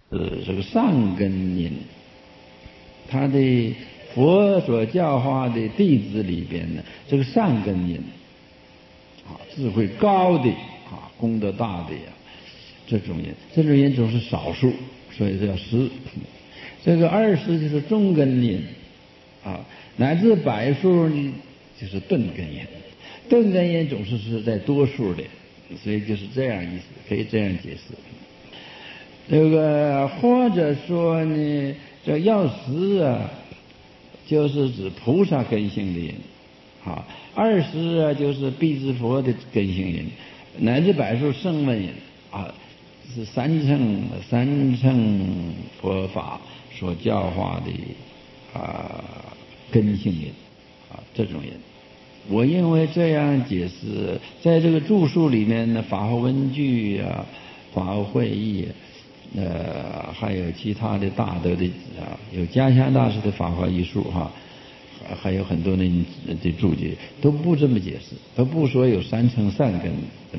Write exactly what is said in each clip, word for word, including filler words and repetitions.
呃，这个善根因，他的佛所教化的弟子里边呢，这个善根因啊，智慧高的啊，功德大的呀，这种因，这种因总是少数，所以叫十。这个二十就是中根因啊，乃至百数呢就是顿根因，顿根因总是是在多数的，所以就是这样意思，可以这样解释。这个或者说呢，这药师啊，就是指菩萨根性的因，啊，二十啊就是辟支佛的根性因，乃至百数声闻因啊，是三乘三乘佛法所教化的啊根性因啊这种因。我认为这样解释，在这个著述里面呢，法华文具啊、法华会议。呃，还有其他的大德的啊，有迦夏大师的法华艺术哈，还有很多人的注解都不这么解释，都不说有三乘善根。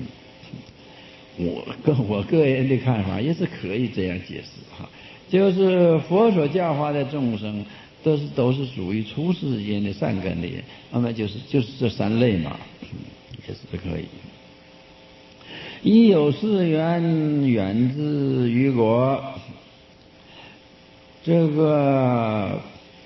我跟我个人的看法也是可以这样解释哈，就是佛所教化的众生都是都是属于出世间的善根的人，那么就是就是这三类嘛，也是可以。一有四缘远自于国，这个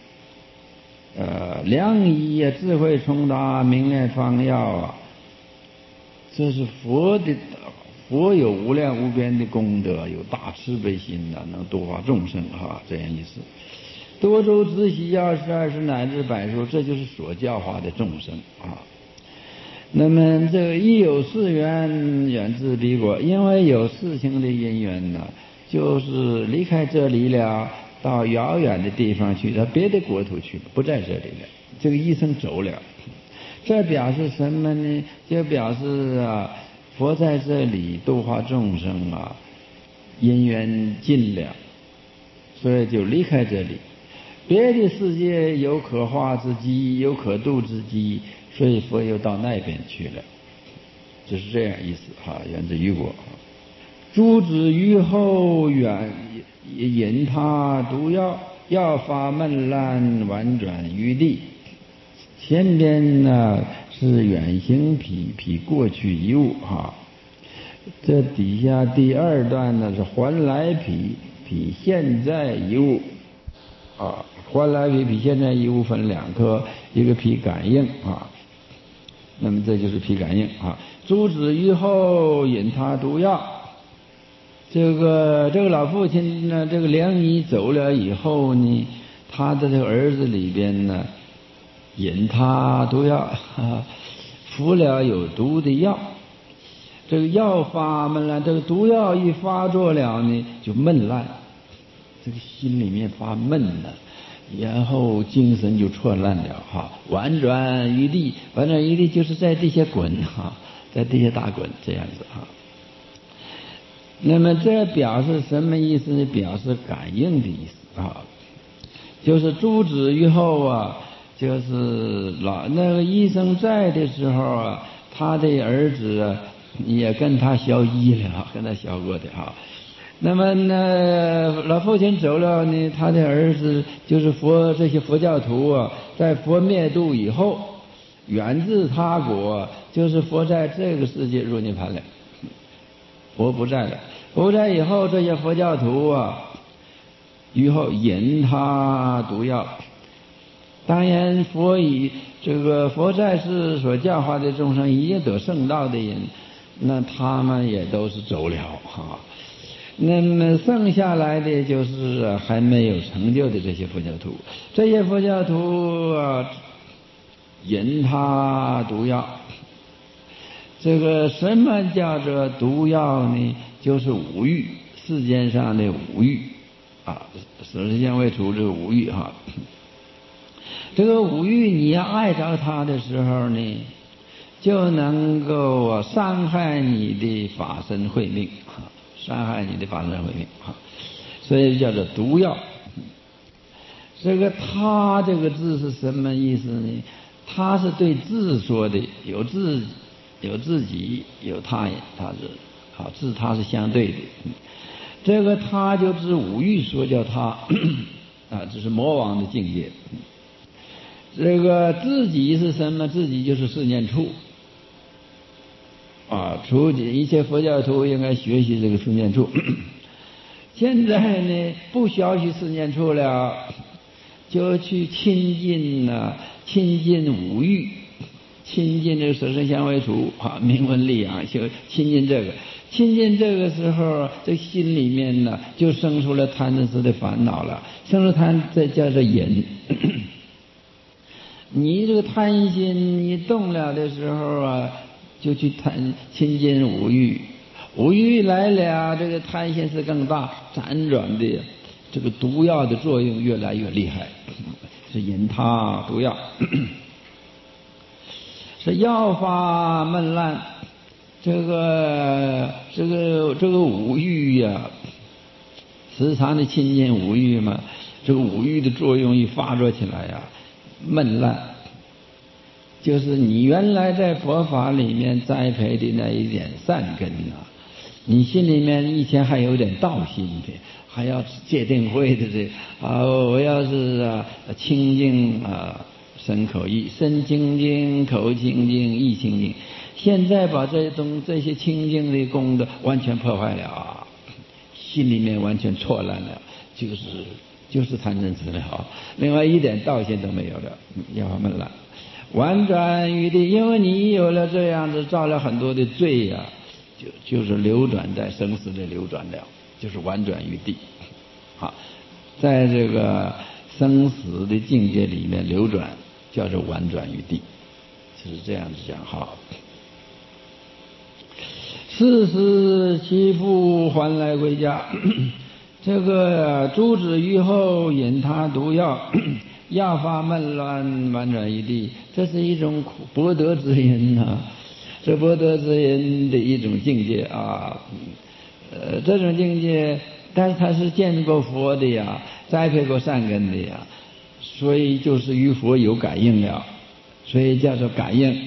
呃良医啊，智慧通达，明练方药啊，这是佛的，佛有无量无边的功德，有大慈悲心呐、啊，能度化众生哈，这样意思。多周直习药师二十乃至百数，这就是所教化的众生啊。那么这个一有四缘远自彼国，因为有事情的因缘呢，就是离开这里了，到遥远的地方去，到别的国土去，不在这里了。这个医生走了，这表示什么呢？就表示啊，佛在这里度化众生啊，因缘尽了，所以就离开这里。别的世界有可化之机，有可度之机，所以佛又到那边去了，就是这样意思哈。源自于国，诸子于后远引他毒药，药发闷烂婉转于地。前边呢是远行彼彼过去一物哈，这底下第二段呢是还来彼彼现在一物啊。还来彼彼现在一物分两科，一个彼感应啊，那么这就是彼感应啊。诸子于后引他毒药，这个这个老父亲呢，这个良医走了以后呢，他的这个儿子里边呢，引他毒药，啊、服了有毒的药。这个药发闷烂，这个毒药一发作了呢，就闷烂，这个心里面发闷了，然后精神就错乱了哈，婉转于地，婉转于地就是在地下滚哈，在地下打滚这样子哈。那么这表示什么意思呢？表示感应的意思啊，就是诸子于后啊，就是老那个医生在的时候啊，他的儿子啊也跟他学医了，跟他学过的哈。那么呢，老父亲走了呢，他的儿子就是佛这些佛教徒啊，在佛灭度以后，远自他国，就是佛在这个世界入涅槃了，佛不在了。佛在以后，这些佛教徒啊，以后引他毒药。当然，佛以这个佛在世所教化的众生已经得圣道的人，那他们也都是走了哈。那么剩下来的就是还没有成就的这些佛教徒，这些佛教徒啊，引他毒药。这个什么叫做毒药呢？就是五欲，世间上的五欲啊，世间为除这个五欲哈。这个五欲你要爱着它的时候呢，就能够伤害你的法身慧命啊，伤害你的法身慧命啊，所以叫做毒药。这个他这个字是什么意思呢？他是对自说的，有自有自己有他人，他是好自他是相对的。 这个他就指五欲说叫他啊，这是魔王的境界。这个自己是什么？自己就是四念处啊，除一切佛教徒应该学习这个四念处。现在呢，不学习四念处了，就去亲近呢、啊，亲近五欲，亲近这个色声香味触啊，名闻利养，就亲近这个。亲近这个时候，这心里面呢，就生出了贪嗔痴的烦恼了，生出贪，这叫做瘾。你这个贪心你动了的时候啊，就去贪亲近五欲，五欲来了，这个贪心是更大，辗转的这个毒药的作用越来越厉害，是引他毒药，是药发闷烂。这个这个这个五欲呀、啊，时常的亲近五欲嘛，这个五欲的作用一发作起来呀、啊，闷烂，就是你原来在佛法里面栽培的那一点善根啊，你心里面以前还有点道心的，还要戒定慧的这啊，我要是啊清净啊身口意，身清净，口清净，意清净。现在把这种这些清净的功德完全破坏了，心里面完全错乱了，就是就是贪嗔痴了，另外一点道心都没有了，要闷了。婉转于地，因为你有了这样子造了很多的罪呀、啊，就就是流转在生死的流转了，就是婉转于地。好，在这个生死的境界里面流转，叫做婉转于地，就是这样子讲哈。四时其父还来归家，这个诸子于后引他毒药，药发闷乱，婉转于地，这是一种博得之因呐、啊，这博得之因的一种境界啊，呃，这种境界，但是他是见过佛的呀，栽培过善根的呀，所以就是与佛有感应了，所以叫做感应。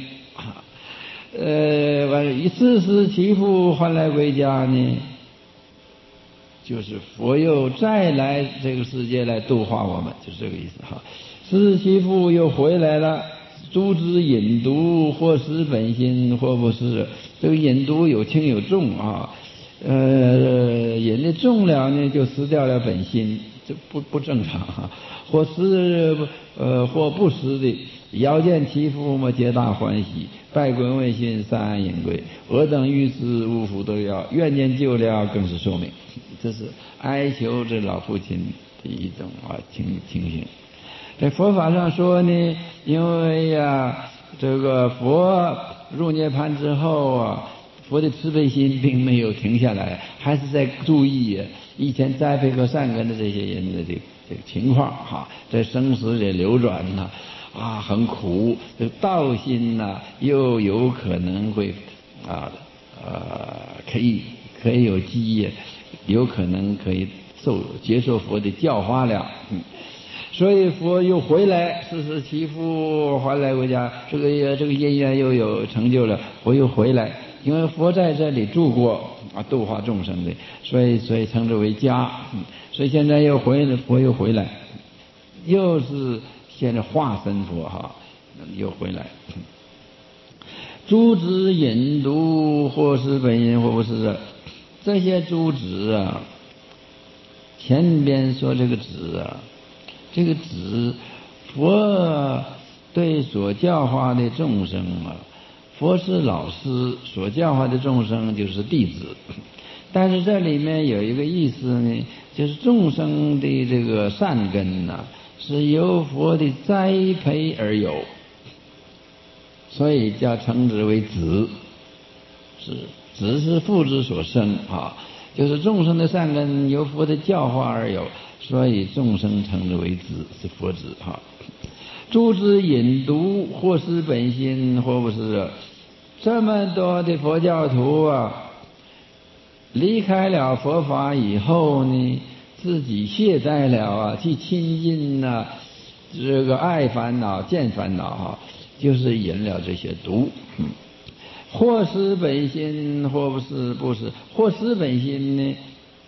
呃，完了，一世时其父还来归家呢，就是佛又再来这个世界来度化我们，就是这个意思哈。世其父又回来了，诸之引毒，或失本心，或不失。这个引毒有轻有重啊，呃，引的重了呢，就失掉了本心，这不不正常哈。或失呃或不失的，遥见其父嘛，皆大欢喜。拜归问心，三安隐归。尔等欲知无福都要，愿见救了，更是寿命。这是哀求这老父亲的一种啊情情形。在佛法上说呢，因为呀、啊，这个佛入涅槃之后啊，佛的慈悲心并没有停下来，还是在注意以前栽培和善根的这些人的这个这个情况哈，在生死里流转呢。啊，很苦，这道心呐、啊，又有可能会啊呃，可以可以有机业，有可能可以受接受佛的教化了，嗯，所以佛又回来，世时其父还来归家，这个这个因缘又有成就了，佛又回来，因为佛在这里住过啊，度化众生的，所以所以称之为家，嗯，所以现在又回来，佛又回来，又是。现在化身佛哈，又回来。诸子引毒，或是本因，或不是。这些诸子啊，前边说这个子啊，这个子，佛对所教化的众生啊，佛是老师，所教化的众生就是弟子。但是这里面有一个意思呢，就是众生的这个善根呐、啊。是由佛的栽培而有，所以叫称之为子。是子是父之所生啊，就是众生的善根由佛的教化而有，所以众生称之为子，是佛子哈。诸之引毒，或失本心，或不是。这么多的佛教徒啊，离开了佛法以后呢，自己懈怠了啊，去亲近啊，这个爱烦恼、见烦恼啊，就是引了这些毒。嗯，或失本心，或不是不是，或失本心呢，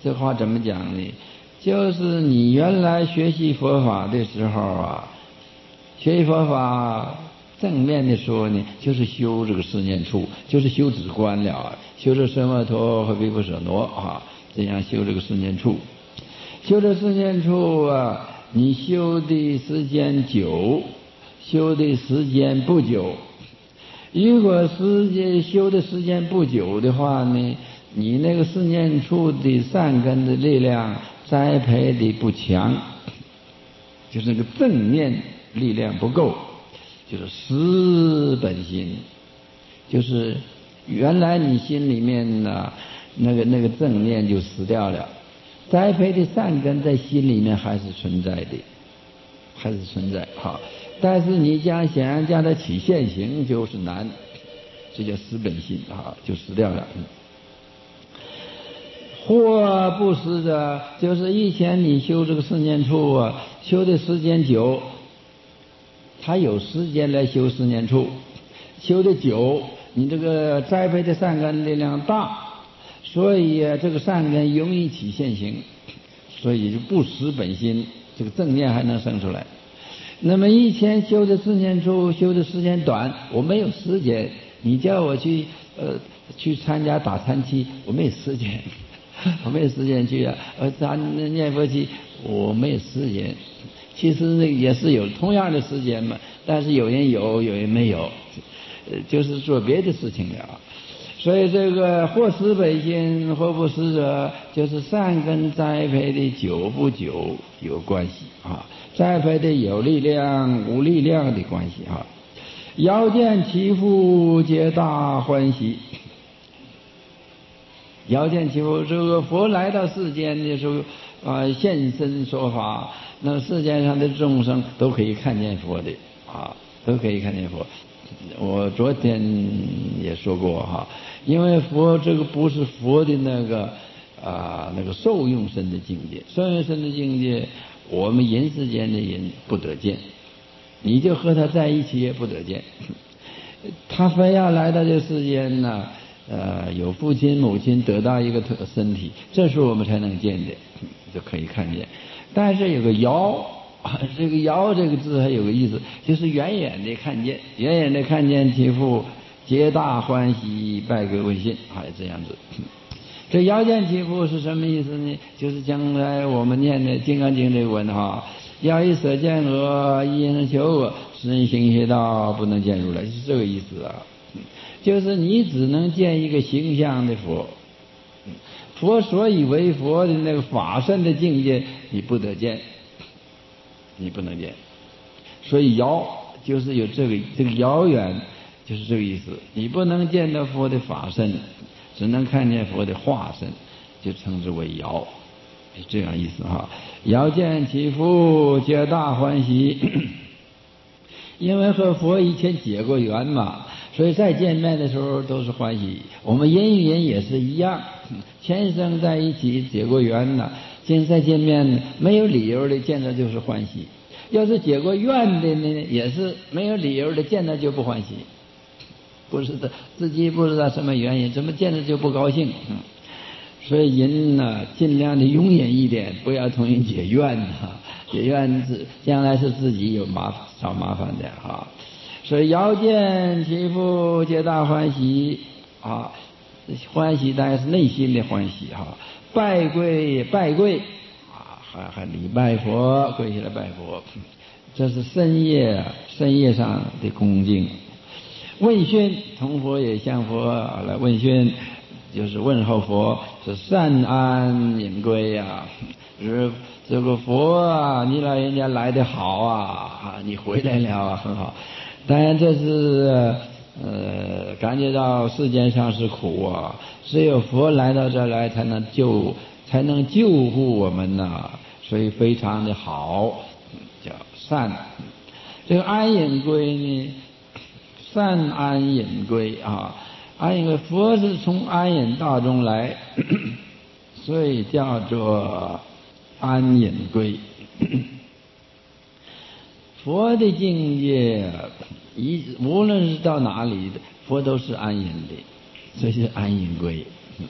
这话怎么讲呢？就是你原来学习佛法的时候啊，学习佛法正面的说呢，就是修这个四念处，就是修止观了，修这奢摩陀和毗婆舍那啊，这样修这个四念处。修这四念处啊，你修的时间久，修的时间不久。如果时间修的时间不久的话呢，你那个四念处的善根的力量栽培的不强，就是那个正念力量不够，就是失本心，就是原来你心里面呢那个那个正念就死掉了，栽培的善根在心里面还是存在的，还是存在哈。但是你将想要将它起现行就是难，这叫失本心啊，就死掉了。或不失的，就是以前你修这个四念处啊，修的时间久，他有时间来修四念处，修的久，你这个栽培的善根力量大，所以啊，这个善根容易起现行，所以就不失本心，这个正念还能生出来。那么以前修的四念处修的时间短，我没有时间，你叫我去呃去参加打禅期，我没有时间，我没有时间去啊，呃咱念佛期我没有时间。其实那也是有同样的时间嘛，但是有人有，有人没有，呃就是做别的事情了。所以这个或失本心，或不失者，就是善根栽培的久不久有关系啊，栽培的有力量无力量的关系啊。遥见其父，皆大欢喜。遥见其父，这个佛来到世间的时候啊，现身说法，那世界上的众生都可以看见佛的啊，都可以看见佛。我昨天也说过哈，因为佛这个不是佛的那个啊那个受用身的境界，受用身的境界，我们人世间的人不得见，你就和他在一起也不得见，他非要来到这世间呢，呃，有父亲母亲得到一个特身体，这时候我们才能见的，就可以看见。但是有个遥。这个遥这个字还有个意思，就是远远的看见，远远的看见其父，皆大欢喜，拜归问信，还这样子。这遥见其父是什么意思呢？就是将来我们念的《金刚经》这个文哈，要以舍见恶，一人求恶，使人行邪道，不能见如来，是这个意思啊。就是你只能见一个形象的佛，佛所以为佛的那个法身的境界，你不得见。你不能见，所以遥就是有这个这个遥远，就是这个意思。你不能见到佛的法身，只能看见佛的化身，就称之为遥，是这样意思哈。遥见其父，皆大欢喜，因为和佛以前结过缘嘛，所以再见面的时候都是欢喜。我们人与人也是一样，前生在一起结过缘呢。现在见面没有理由的见到就是欢喜，要是结过怨的呢，也是没有理由的见到就不欢喜，不是的，自己不知道什么原因，怎么见着就不高兴。嗯，所以人呢，尽量的容忍一点，不要同人结怨呐，结怨是将来是自己有麻找麻烦的哈。所以遥见其父，皆大欢喜啊，欢喜当然是内心的欢喜哈。拜跪拜跪啊，还还礼拜佛，跪下来拜佛，这是深夜深夜上的恭敬。问讯，同佛也向佛来问讯，就是问候佛，是善安隐归呀，是这个佛啊，你老人家来得好啊，你回来了啊，很好。当然这是呃感觉到世间上是苦啊，只有佛来到这儿来才能救才能救护我们呐、啊，所以非常的好，叫善。这个安隐归呢，善安隐归啊，安隐归佛是从安隐道中来，所以叫做安隐归。佛的境界，一无论是到哪里的，佛都是安隐的，所以是安隐归。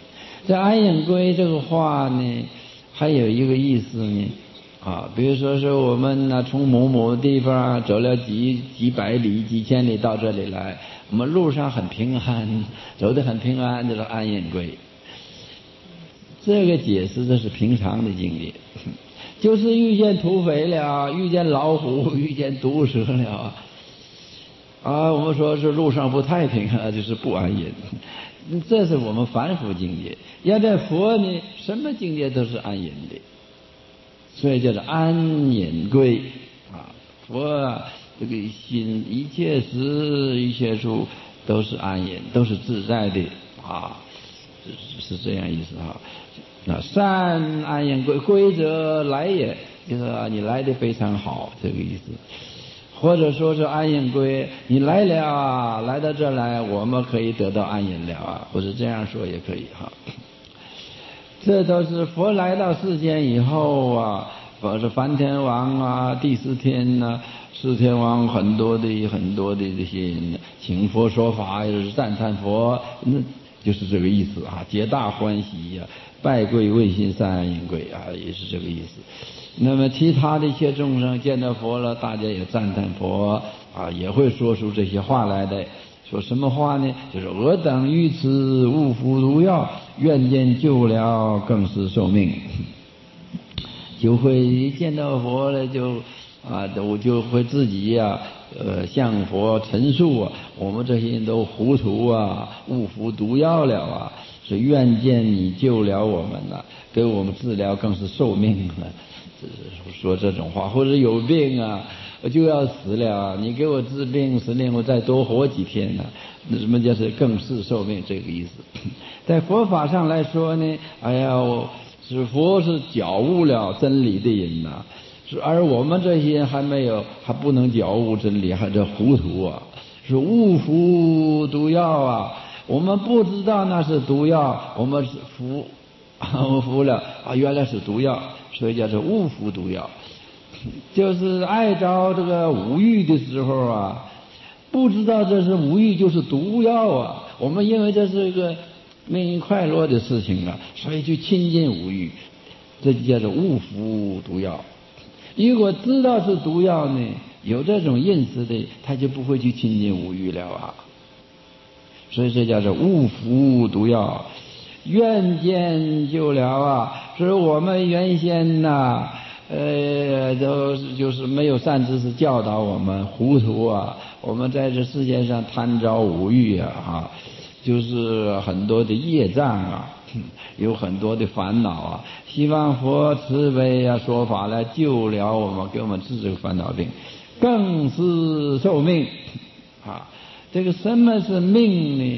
这安隐归这个话呢，还有一个意思呢，啊，比如说是我们呢从某某地方走了几几百里、几千里到这里来，我们路上很平安，走得很平安，就是安隐归。这个解释的是平常的境界，就是遇见土匪了，遇见老虎，遇见毒蛇了，啊，我们说是路上不太平啊，就是不安隐。这是我们凡夫境界。要在佛呢，什么境界都是安隐的，所以叫做安隐归啊。佛啊，这个心一切时一切处都是安隐，都是自在的啊，是是这样意思啊。那善安隐归，归则来也，就是你来的非常好，这个意思。或者说是安隐归，你来了啊，来到这来，我们可以得到安隐了啊，或者这样说也可以哈。这都是佛来到世间以后啊，或是梵天王啊、第四天呐、啊、四天王很多的很多的这些请佛说法，又是赞叹佛，那就是这个意思啊，皆大欢喜呀、啊，拜跪问心善安隐归啊，也是这个意思。那么其他的一些众生见到佛了，大家也赞叹佛啊，也会说出这些话来的。说什么话呢？就是我等于此误服毒药，愿见救了，更是寿命。就会一见到佛了就啊，我就会自己呀、啊，呃，向佛陈述啊，我们这些人都糊涂啊，误服毒药了啊，是愿见你救了我们了、啊，给我们治疗，更是寿命了。说这种话，或者有病啊，我就要死了，你给我治病，死令我再多活几天呢、啊？那什么叫是更是寿命？这个意思。在佛法上来说呢，哎呀，我是佛是觉悟了真理的人呐、啊，是而我们这些人还没有，还不能觉悟真理，还这糊涂啊，是误服毒药啊，我们不知道那是毒药，我们是服。我们服了啊，原来是毒药，所以叫做误服毒药。就是爱着这个五欲的时候啊，不知道这是五欲就是毒药啊。我们因为这是一个命运快乐的事情啊，所以去亲近五欲，这就叫做误服毒药。如果知道是毒药呢，有这种认识的，他就不会去亲近五欲了啊。所以这叫做误服毒药。愿见救了啊！是我们原先呐，呃，都就是没有善知识教导我们，糊涂啊！我们在这世界上贪着五欲啊，哈，就是很多的业障啊，有很多的烦恼啊。希望佛慈悲啊，说法来救了我们，给我们治这个烦恼病，更是寿命啊！这个什么是命呢？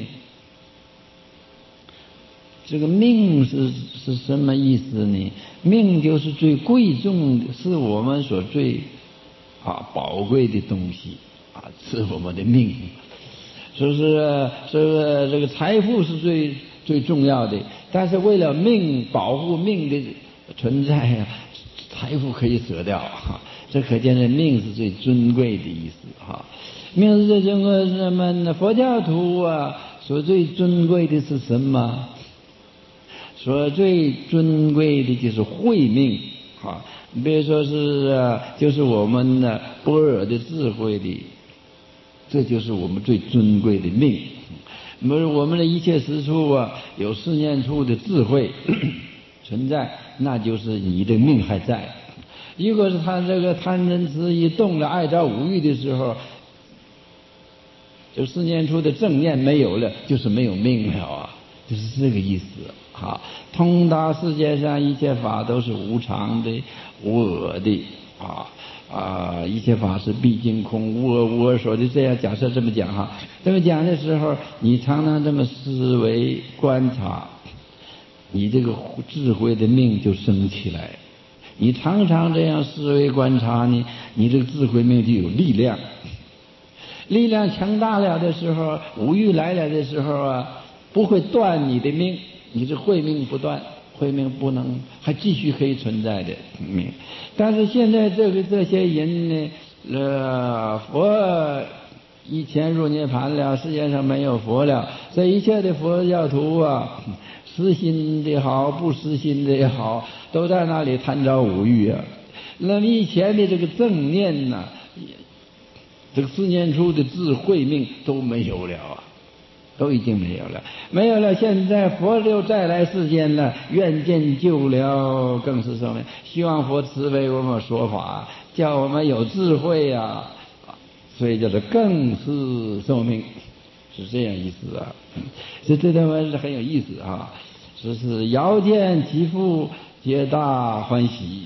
这个命是是什么意思呢？命就是最贵重的，是我们所最啊宝贵的东西啊，是我们的命。是不是？这个这个财富是最最重要的，但是为了命保护命的存在啊，财富可以舍掉哈。这可见这命是最尊贵的意思哈。命是最尊贵是什么呢？佛教徒啊，所最尊贵的是什么？说最尊贵的就是慧命啊，比如说是啊，就是我们的般若的智慧的，这就是我们最尊贵的命。那么我们的一切时处啊，有四念处的智慧呵呵存在，那就是你的命还在。如果是他这个贪嗔痴一动了，爱着五欲的时候，就四念处的正念没有了，就是没有命了啊，就是这个意思。好，通达世界上一切法都是无常的、无我的啊啊！一切法是毕竟空，无我无我说的这样。假设这么讲哈，这么讲的时候，你常常这么思维观察，你这个智慧的命就升起来。你常常这样思维观察呢，你这个智慧命就有力量。力量强大了的时候，五欲来了的时候啊，不会断你的命。你是慧命不断，慧命不能还继续可以存在的命。但是现在这个这些人呢，呃，佛以前入涅盘了，世界上没有佛了，这一切的佛教徒啊， 失心的好，不失心的也好，都在那里贪着五欲啊。那么以前的这个正念呐、啊，这个四念处的智慧命都没有了啊，都已经没有了，没有了。现在佛又再来世间了，愿见救了，更是寿命。希望佛慈悲我们说法，叫我们有智慧啊，所以叫做更是寿命，是这样意思啊。所以这段文是很有意思啊，说是遥见其父，皆大欢喜。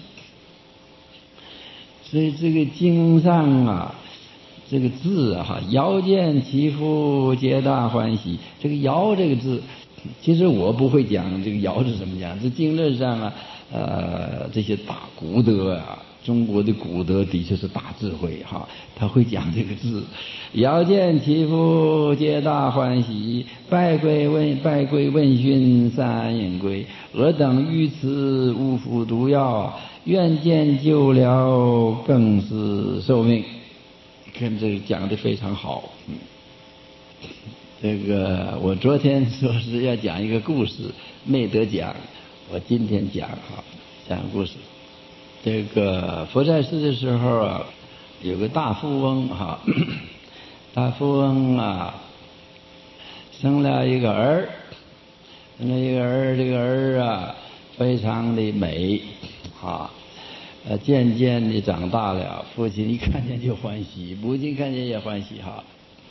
所以这个经上啊，这个字啊，遥见其父，皆大欢喜。这个遥这个字，其实我不会讲这个遥是什么讲。这经论上啊，呃，这些大古德啊，中国的古德的确是大智慧哈，他会讲这个字。遥见其父，皆大欢喜。拜归问拜归问讯，三引归。尔等于此无复毒药，愿见救了，更是寿命。看这个讲的非常好。嗯，这个我昨天说是要讲一个故事，没得讲，我今天讲哈，讲故事。这个佛在世的时候啊，有个大富翁哈，大富翁啊，生了一个儿，生了一个儿，这个儿啊，非常的美，啊。呃，渐渐的长大了，父亲一看见就欢喜，母亲看见也欢喜哈。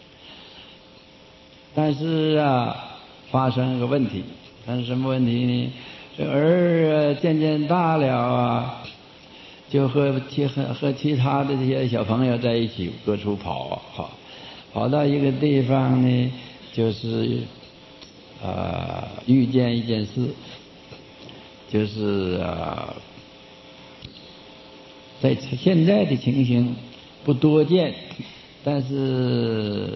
但是啊，发生个问题，发生什么问题呢？这儿渐渐大了啊，就和其和和其他的这些小朋友在一起各处跑，哈，跑到一个地方呢，就是啊、呃、遇见一件事，就是啊。在现在的情形不多见，但是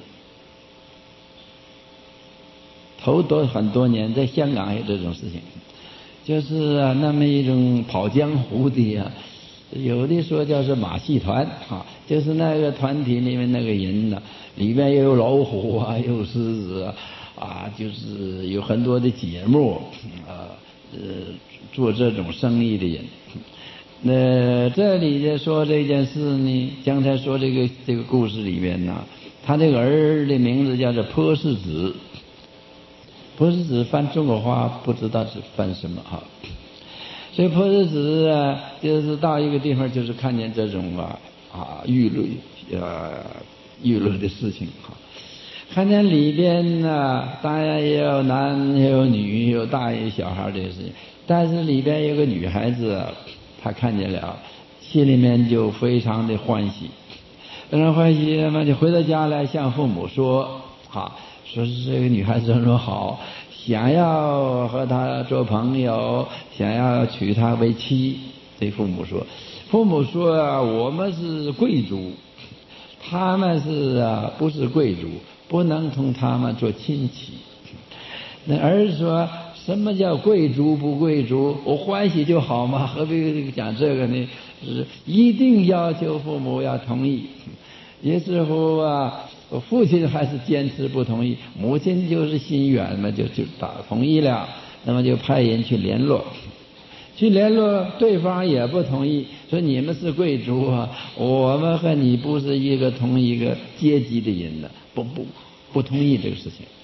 头多很多年，在香港有这种事情，就是啊，那么一种跑江湖的呀、啊，有的说叫是马戏团啊，就是那个团体里面那个人呢、啊，里面又有老虎啊，又有狮子啊，啊，就是有很多的节目啊，呃，做这种生意的人。那这里就说这件事呢，刚才说这个这个故事里面呢，他这个儿的名字叫做波世子，波世子翻中国话不知道是翻什么哈。所以波世子啊，就是到一个地方，就是看见这种啊啊娱乐呃娱乐的事情哈，看见里边呢，当然也有男也有女，有大有小孩的事情，但是里边有个女孩子啊。他看见了，心里面就非常的欢喜，非常欢喜，那么就回到家来向父母说，啊，说是这个女孩子很好，想要和她做朋友，想要娶她为妻。对父母说，父母说啊，我们是贵族，他们是啊不是贵族，不能同他们做亲戚。那儿子说，什么叫贵族不贵族？我欢喜就好嘛，何必讲这个呢？是一定要求父母要同意。于是乎啊，我父亲还是坚持不同意，母亲就是心软嘛，就就打同意了。那么就派人去联络，去联络，对方也不同意，说你们是贵族啊，我们和你不是一个同一个阶级的人呢，不不不同意这个事情。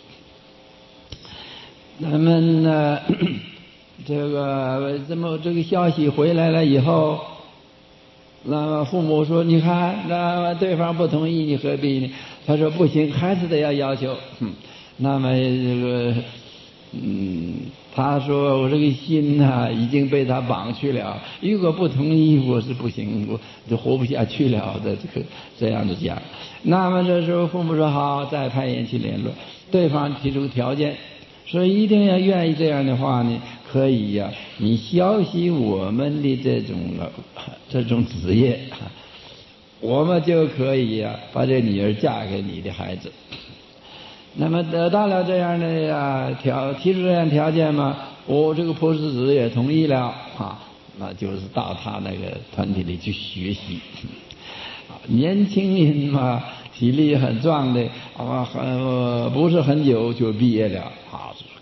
那么呢，这个这么这个消息回来了以后，那么父母说：“你看，那么对方不同意，你何必呢？”他说：“不行，还是得要要求。”嗯，那么这个，嗯，他说：“我这个心呐、啊，已经被他绑去了。如果不同意，我是不行，我就活不下去了的。”这个这样子讲。那么这时候父母说：“好，再派人去联络。”对方提出条件。所以一定要愿意这样的话呢，可以呀、啊，你消息我们的这种这种职业，我们就可以呀、啊，把这女儿嫁给你的孩子。那么得到了这样的呀条提出这样条件嘛，我这个波世子也同意了啊，那就是到他那个团体里去学习。年轻人嘛，体力很壮的啊，很不是很久就毕业了啊，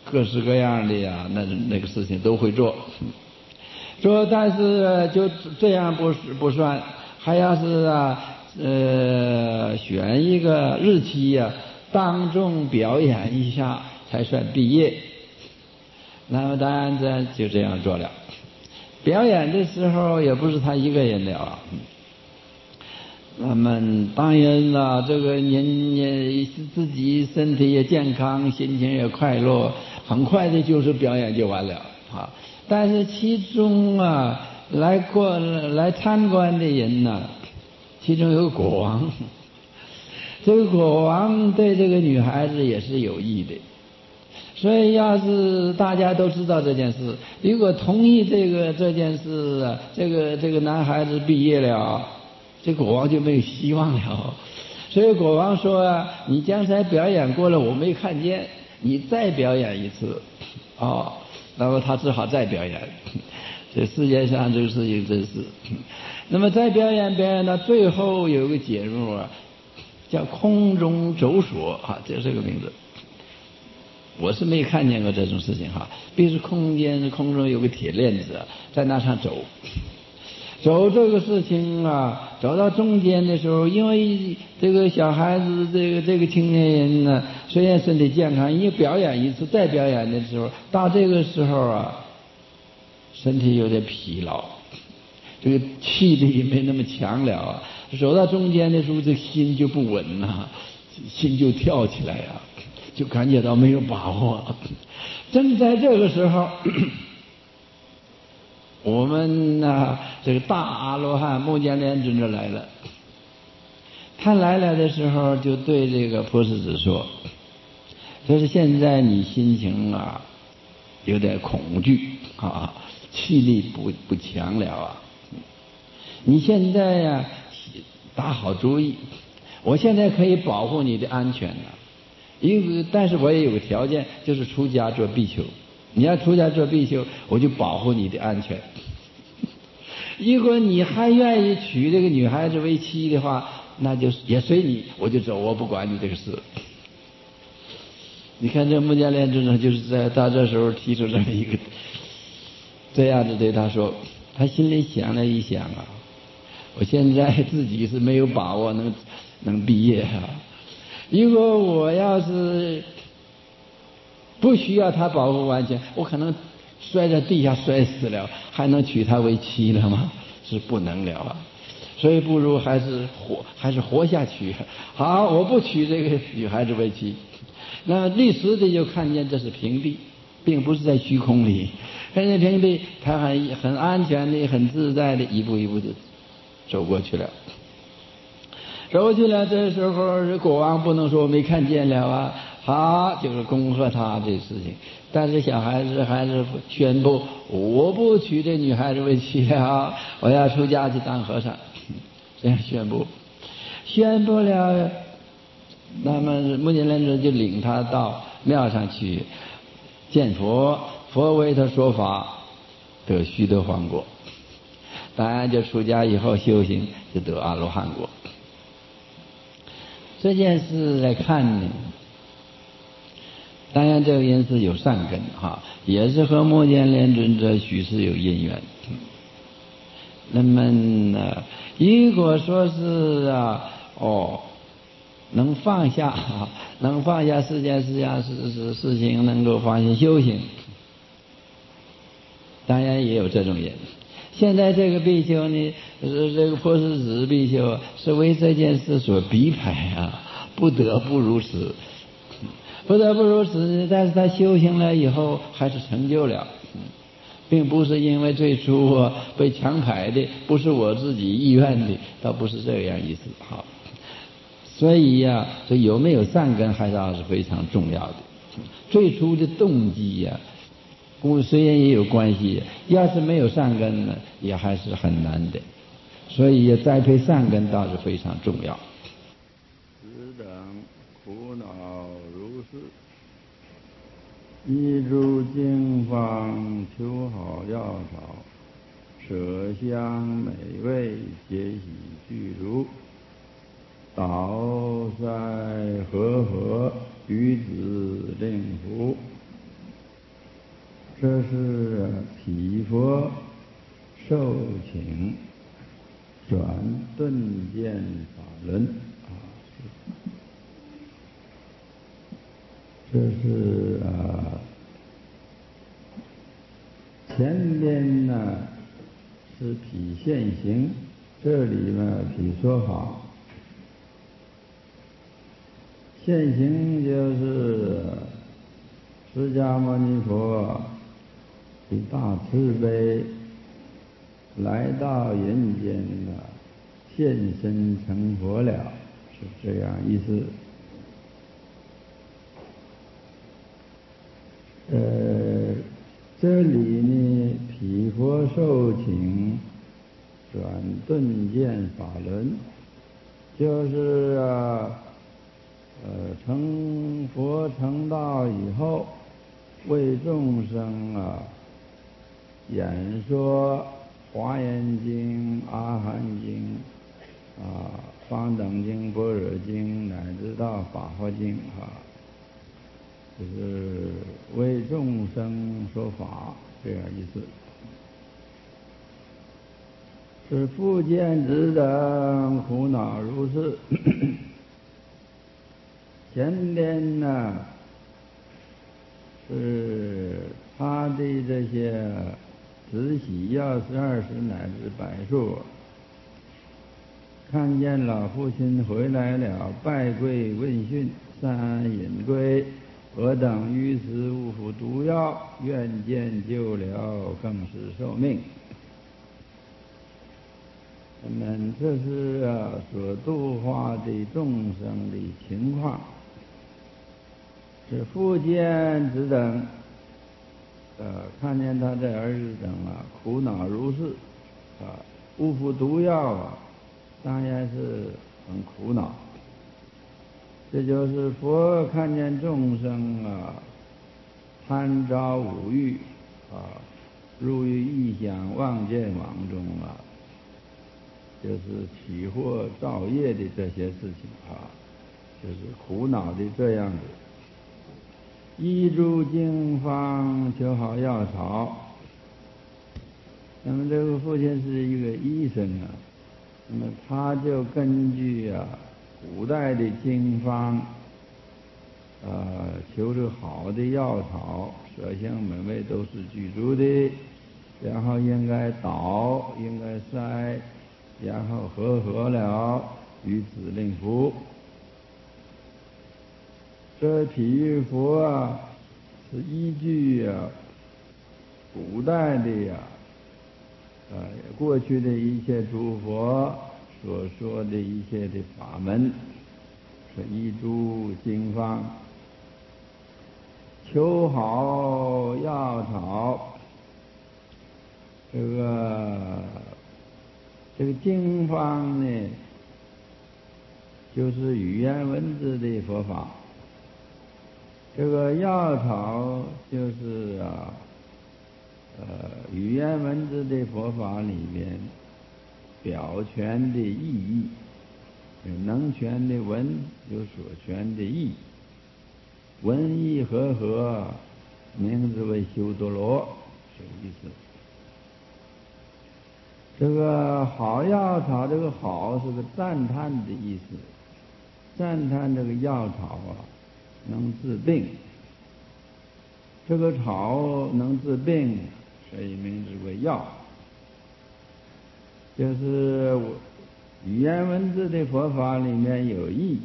各式各样的呀，那那个事情都会做。说但是就这样不不算，还要是啊呃选一个日期呀、啊，当众表演一下才算毕业。那么当然这就这样做了。表演的时候也不是他一个人了，那么当然了，这个人也自己身体也健康，心情也快乐，很快的就是表演就完了啊。但是其中啊来过来参观的人呢、啊，其中有个国王，这个国王对这个女孩子也是有意的。所以要是大家都知道这件事，如果同意这个这件事啊，这个这个男孩子毕业了，这国王就没有希望了。所以国王说啊，你刚才表演过了，我没看见，你再表演一次，哦，那么他只好再表演。这世界上这个事情真是，那么再表演表演到最后有一个节目啊，叫空中走索啊，这是个名字。我是没看见过这种事情哈，必须空间空中有个铁链子在那上走，走这个事情啊，走到中间的时候，因为这个小孩子这个这个青年人呢，虽然身体健康，一表演一次再表演的时候，到这个时候啊，身体有点疲劳，这个气力没那么强了啊，走到中间的时候，这心就不稳了，心就跳起来啊。就感觉到没有把握。正在这个时候，我们呢、啊、这个大阿罗汉目犍连尊者来了。他来了的时候，就对这个婆施子说：“就是现在你心情啊有点恐惧啊，气力不不强了啊。你现在呀、啊、打好主意，我现在可以保护你的安全了。因为但是我也有个条件，就是出家做比丘。你要出家做比丘，我就保护你的安全。如果你还愿意娶这个女孩子为妻的话，那就也随你，我就走，我不管你这个事。”你看这目犍连尊者就是在他这时候提出这么一个这样子对他说，他心里想了一想啊，我现在自己是没有把握能能毕业啊。如果我要是不需要他保护完全，我可能摔在地下摔死了，还能娶她为妻了吗？是不能了啊。所以不如还是活，还是活下去。好，我不娶这个女孩子为妻。那立时的就看见这是平地，并不是在虚空里，看见平地，他很很安全的、很自在的一步一步的走过去了。走去了，这时候国王不能说没看见了啊，好，就是恭贺他这事情。但是小孩子还是宣布，我不娶这女孩子为妻了，我要出家去当和尚。这样宣布，宣布了，那么目犍连尊者就领他到庙上去见佛，佛为他说法，得须得洹果。当然就出家以后修行，就得阿罗汉果。这件事来看呢，当然这个人是有善根哈，也是和目犍连尊者许是有因缘。那么呢，如果说是啊，哦，能放下，能放下世间事项事事事情，能够放心修行，当然也有这种人。现在这个比丘呢，这个婆施子比丘是为这件事所逼迫啊，不得不如此，不得不如此。但是他修行了以后，还是成就了，并不是因为最初我被强迫的，不是我自己意愿的，倒不是这样意思。好，所以呀、啊，这有没有善根还是非常重要的。最初的动机呀、啊。虽然也有关系，要是没有善根呢，也还是很难的。所以栽培善根倒是非常重要。此等苦恼如是，一诸经方求好药草，麝香美味皆喜具足，导塞和合于子令服。 这是毗佛受请转顿见法轮啊，这是啊，前边呢是毗现行，这里呢毗说法。现行就是释迦牟尼佛以大慈悲来到人间呢，现身成佛了，是这样意思。呃，这里呢，毗佛受请转顿见法轮，就是啊，呃，成佛成道以后，为众生啊演说华严经、阿含经啊、方等经、般若经，乃至到法华经啊，就是为众生说法，这样意思。是复见之等苦恼如是。前边呢是他的这些慈禧要是二十乃至百数，看见老父亲回来了，拜跪问讯，三引归，何等于此无复毒药，愿见救疗，更是受命。那么这是啊所度化的众生的情况。是复见之等，呃，看见他的儿子等啊，苦恼如是，啊，无复毒药啊，当然是很苦恼。这就是佛看见众生啊，贪着五欲啊，入于异想妄见网中啊，就是起惑造业的这些事情啊，就是苦恼的这样子。依诸经方求好药草。那么这个父亲是一个医生啊，那么他就根据啊古代的经方，呃，求着好的药草，色香门味都是具足的，然后应该捣，应该筛，然后和合了，于子令服。这譬喻佛啊，是依据啊古代的呀、啊，呃过去的一些诸佛所说的一些的法门，是依诸经方，求好药草。这个这个经方呢，就是语言文字的佛法。这个药草就是啊，呃，语言文字的佛法里面表全的意义，有能全的文，有所全的义，文义和合，名字为修多罗，这个意思。这个好药草，这个好是个赞叹的意思，赞叹这个药草啊能治病，这个草能治病，所以名字为药。就是语言文字的佛法里面有义，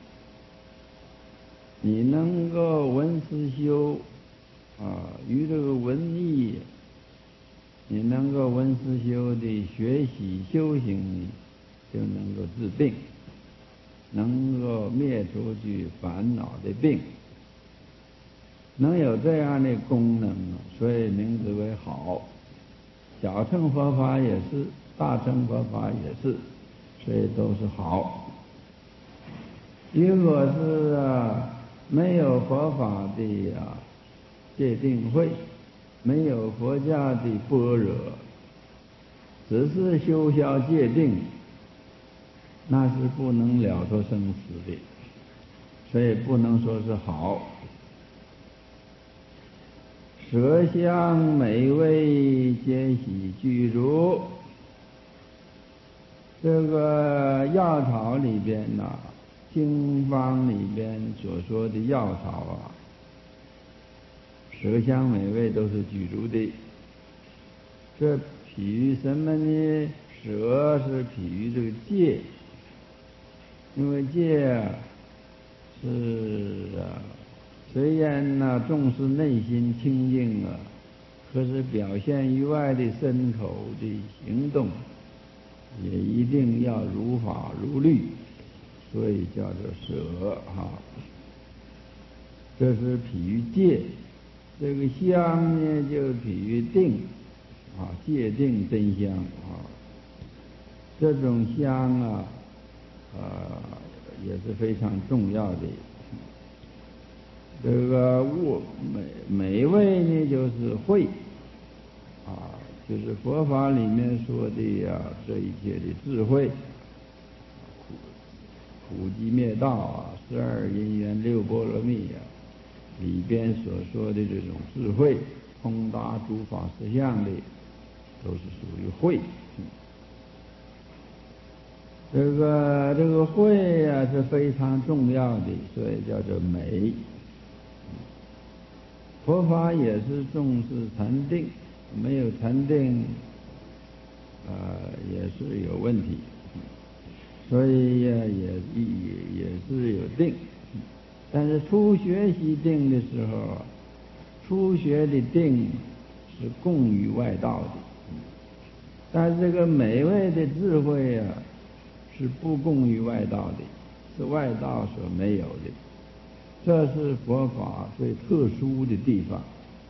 你能够闻思修啊，与这个文义，你能够闻思修的学习修行，就能够治病，能够灭除去烦恼的病，能有这样的功能，所以名字为好。小乘佛法也是，大乘佛法也是，所以都是好。如果是啊没有佛法的啊戒定慧，没有佛教的般若，只是修消戒定，那是不能了脱生死的，所以不能说是好。 色香美味皆悉具足。这个药草里边呐、啊，经方里边所说的药草啊，色香美味都是具足的。这比喻什么呢？舍是比喻这个戒，因为戒啊是啊，虽然呢、啊、重视内心清净啊，可是表现于外的身口的行动也一定要如法如律，所以叫做舍哈。这是比喻戒。这个香呢，就比喻定啊，戒定真香啊。这种香啊，呃，也是非常重要的。这个物美美味呢，就是慧啊，就是佛法里面说的呀、啊，这一切的智慧，苦苦集灭道啊，十二因缘六波罗蜜啊，里边所说的这种智慧，通达诸法实相的，都是属于慧。这个这个慧啊是非常重要的，所以叫做美。佛法也是重视禅定，没有禅定，呃，也是有问题。所以呀，也也也是有定，但是初学习定的时候，初学的定是共于外道的，但是这个美味的智慧啊，是不共于外道的，是外道所没有的，这是佛法最特殊的地方。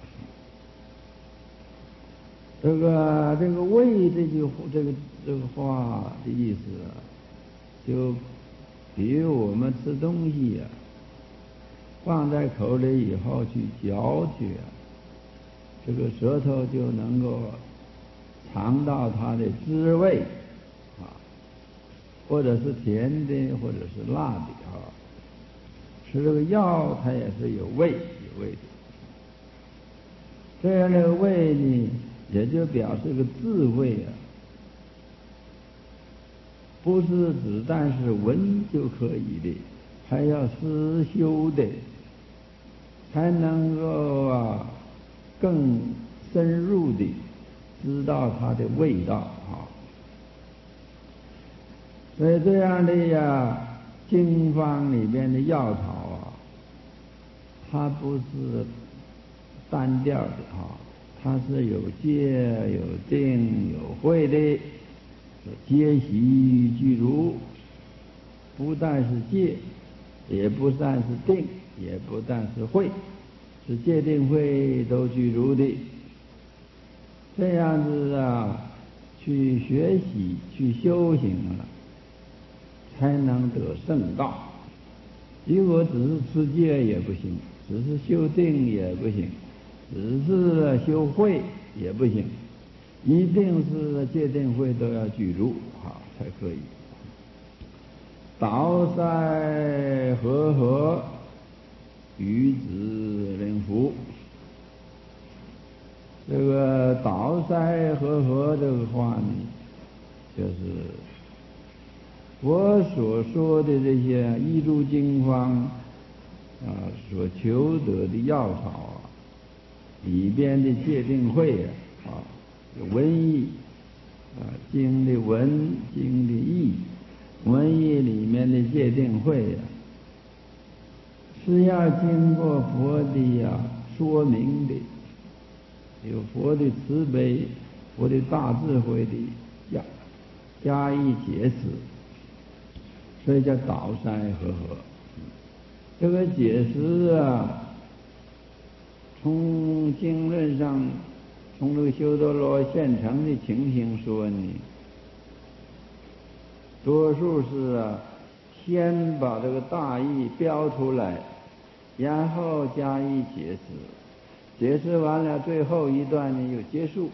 这个这个味这句这个这个话的意思啊，就比如我们吃东西啊，放在口里以后去嚼去啊，这个舌头就能够尝到它的滋味啊，或者是甜的，或者是辣的啊。吃这个药它也是有味有味的，这样的味呢，也就表示个智慧啊，不是只但是闻就可以的，还要思修的，才能够啊更深入的知道它的味道啊。所以这样的呀，经方里边的药草啊，它不是单调的啊，它是有戒有定有慧的，皆悉具足。不但是戒，也不但是定，也不但是慧，是戒定慧都具足的。这样子啊，去学习去修行啊，才能得圣道。如果只是持戒也不行，只是修定也不行，只是修慧也不行，一定是戒定慧都要具足啊才可以。导塞和合，与子灵符。这个导塞和合这个话呢，就是我所说的这些医诸经方啊所求得的药草啊，里边的戒定慧啊，有文义啊，经的文，经的义。文义里面的戒定慧呀、啊，是要经过佛的呀、啊、说明的，有佛的慈悲、佛的大智慧的加加以解释，所以叫导塞和合。这个解释啊，从经论上，从这个修多罗现成的情形说呢，多数是啊，先把这个大意标出来，然后加以解释，解释完了最后一段呢又结束，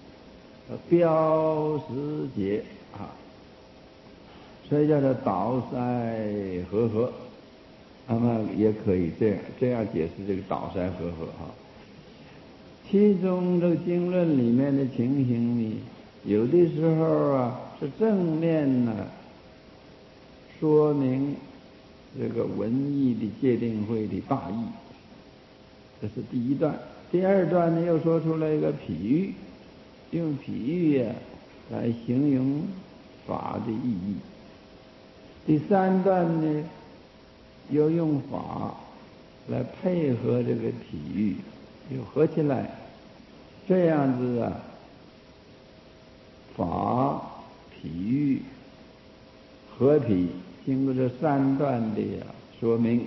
标识解啊，所以叫做导塞和合。那么也可以这样这样解释这个导塞和合啊。 其中这个经论里面的情形呢，有的时候啊是正面呢说明这个文艺的戒定慧的大义，这是第一段。第二段呢又说出来一个譬喻，用譬喻啊来形容法的意义。第三段呢又用法来配合这个譬喻，又合起来，这样子啊，法譬喻合体，经过这三段的说明，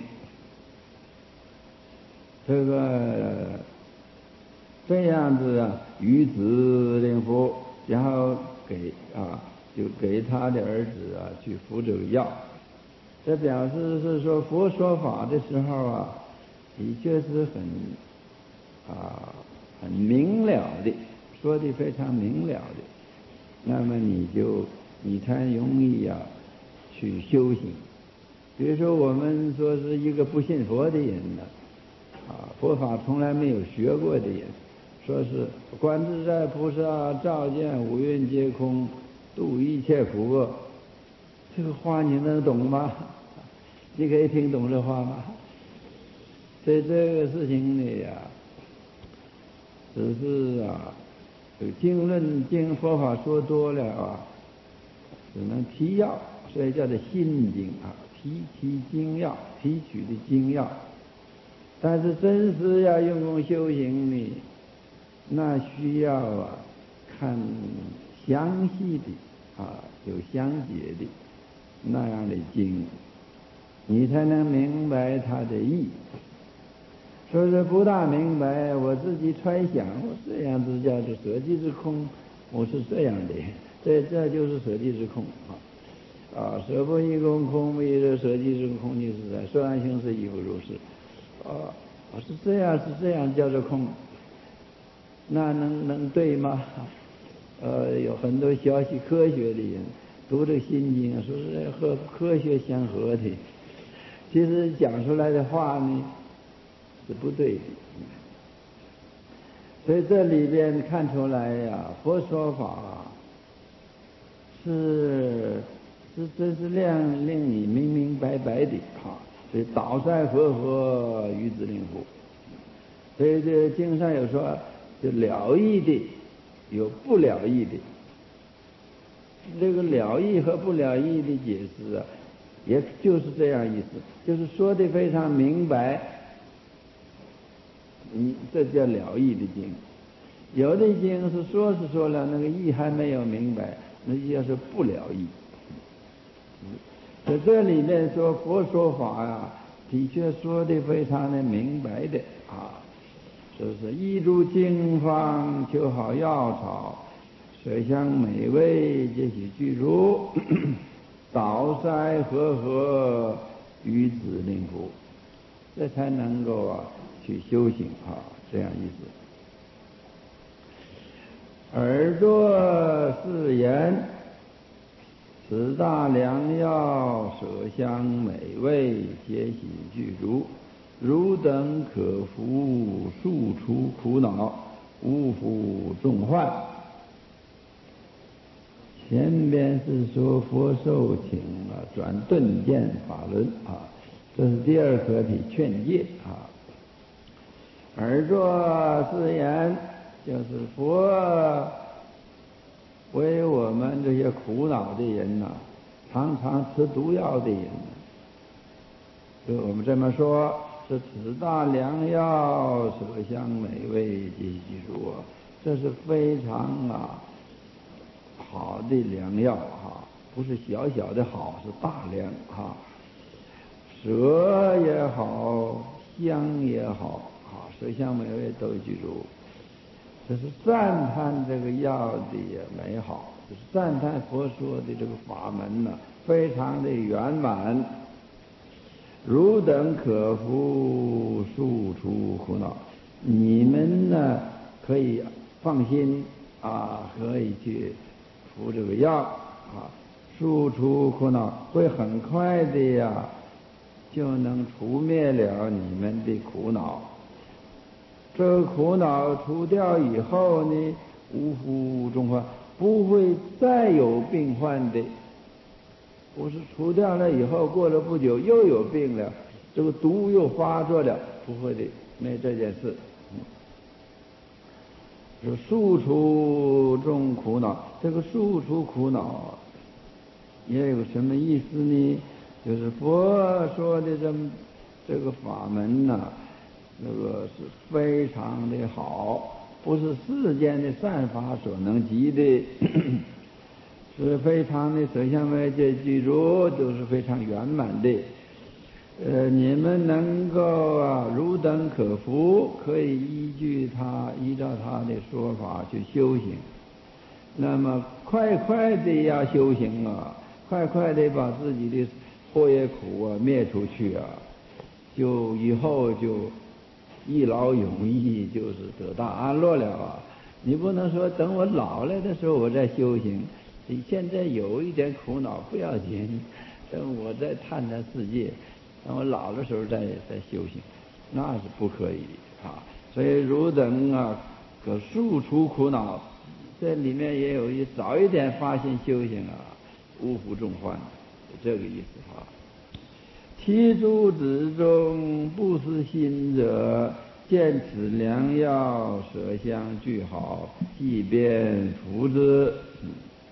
这个这样子啊，于子令佛，然后给啊，就给他的儿子啊去服这个药。这表示是说佛说法的时候啊，的确是很啊很明了的，说的非常明了的，那么你就你才容易啊去修行。比如说我们说是一个不信佛的人呢，啊佛法从来没有学过的人，说是观自在菩萨照见五蕴皆空，度一切苦厄，这个话你能懂吗？你可以听懂这话吗？所以这个事情呢呀，只是啊，这个经论经佛法说多了啊，只能提要，所以叫做心经啊，提提精要，提取的精要。但是真是要用功修行呢，那需要啊看详细的啊，有详解的那样的经，你才能明白它的意。说是不大明白，我自己揣想，我这样子叫做舍弃之空，我是这样的，这这就是舍弃之空啊。啊，舍不异空，空不异色，舍弃之空即是在，说安行识亦复如是。啊，是这样，是这样叫做空，那能能对吗？呃，有很多消息科学的人读这个心经，说是和科学相合的，其实讲出来的话呢是不对的。所以这里边看出来呀，佛说法是是真是令令你明明白白的哈。所以导塞和合于子令佛。所以这经上有说，就了义的有不了义的。这个了义和不了义的解释啊，也就是这样意思，就是说的非常明白，你这叫了义的经。有的经是说是说了，那个义还没有明白，那叫是不了义。在这里面说佛说法呀、啊，的确说的非常的明白的啊，就是一入经方求好药草，水香美味皆许具足，导塞和合于子令佛，这才能够啊去修行啊，这样意思。耳朵是言，此大良药，麝香美味，皆喜具足，汝等可服，速除苦恼，无负重患。前边是说佛受请啊，转顿见法轮啊，这是第二合体劝诫啊。耳朵是言，就是佛为我们这些苦恼的人呐、啊，常常吃毒药的人、啊，就我们这么说，是此大良药，麝香美味皆许具足，这是非常啊好的良药哈、啊，不是小小的好，是大良哈、啊，麝也好，香也好，啊，麝香美味都具足。这是赞叹这个药的美好，就是赞叹佛说的这个法门呢、啊，非常的圆满。汝等可服，速除苦恼。你们呢可以放心啊，可以去服这个药啊，速除苦恼，会很快的呀，就能除灭了你们的苦恼。 这个苦恼除掉以后呢，无复中患，不会再有病患的。不是除掉了以后，过了不久又有病了，这个毒又发作了，不会的，没这件事。是速除众苦恼，这个速除苦恼也有什么意思呢？就是佛说的这么这个法门呢、啊，那个是非常的好，不是世间的善法所能及的，是非常的色相味界具足，都是非常圆满的。呃，你们能够啊如等可服，可以依据他依照他的说法去修行。那么快快的要修行啊，快快的把自己的祸业苦啊灭出去啊，就以后就一劳永逸，就是得大安乐了啊。你不能说等我老了的时候我再修行，你现在有一点苦恼不要紧，等我再探探世界，等我老的时候再再修行，那是不可以的啊。所以如等啊可速除苦恼，这里面也有一早一点发心修行啊，无福众患，这个意思啊。其诸子中不思心者，见此良药，舍相俱好，即便服之。嗯，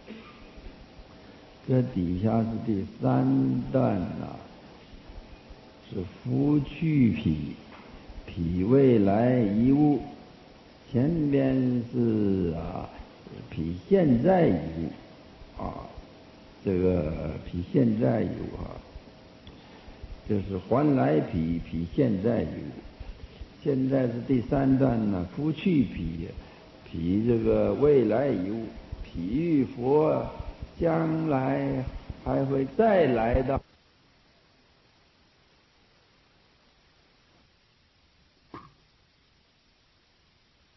这底下是第三段啊，是夫去脾，脾未来遗物。前边是啊，脾现在遗物啊，这个脾现在遗物啊。就是还来脾，脾现在有，现在是第三段呢，夫去脾，脾这个未来有，脾欲佛将来还会再来到。